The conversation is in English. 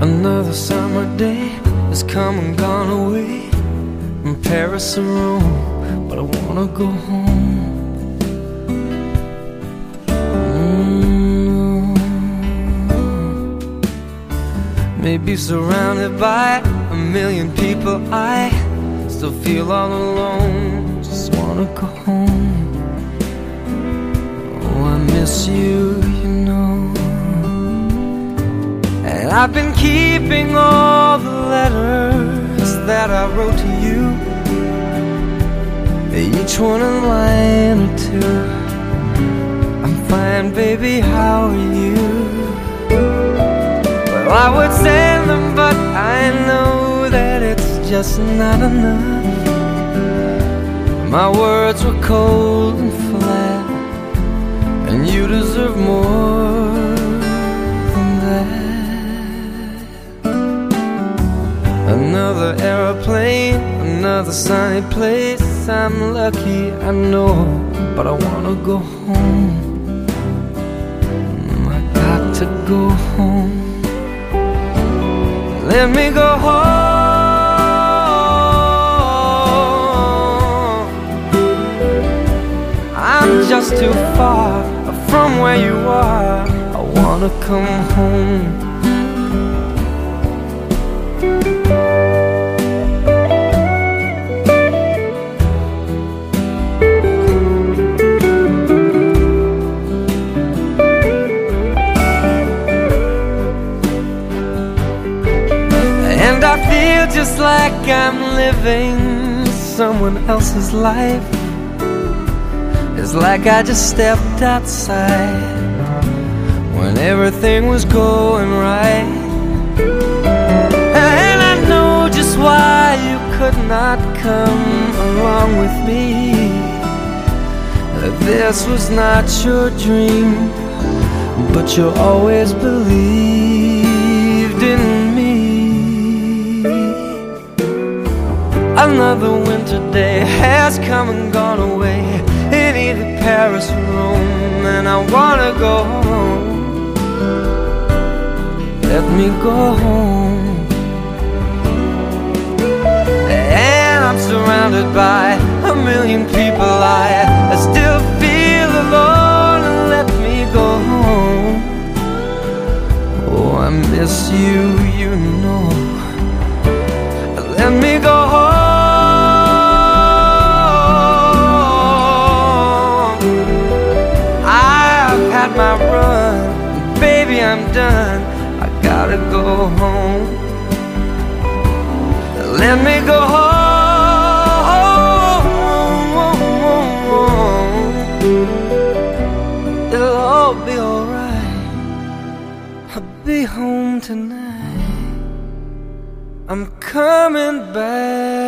Another summer day has come and gone away from Paris or Rome, but I wanna go home. Maybe surrounded by a million people, I still feel all alone. Just wanna go home. Oh, I miss you, you know. And I've been keeping all the letters that I wrote to you, each one a line or two. I'm fine, baby, how are you? Well, I would send them, but I know that it's just not enough. My words were cold and flat, and you deserve more than that. Another aeroplane, another sunny place. I'm lucky, I know, but I wanna go home. I got to go home. Let me go home. I'm just too far from where you are. I wanna come home. And I feel just like I'm living someone else's life. It's like I just stepped outside when everything was going right. And I know just why you could not come along with me. This was not your dream, but you always believed in me. Another winter day has come and gone away in either Paris or Rome, and I wanna go home. Let me go home. And I'm surrounded by a million people. I still feel alone, and let me go home. Oh, I miss you, you know. Let me go home. My run, baby, I'm done. I gotta go home. Let me go home. It'll all be alright. I'll be home tonight. I'm coming back.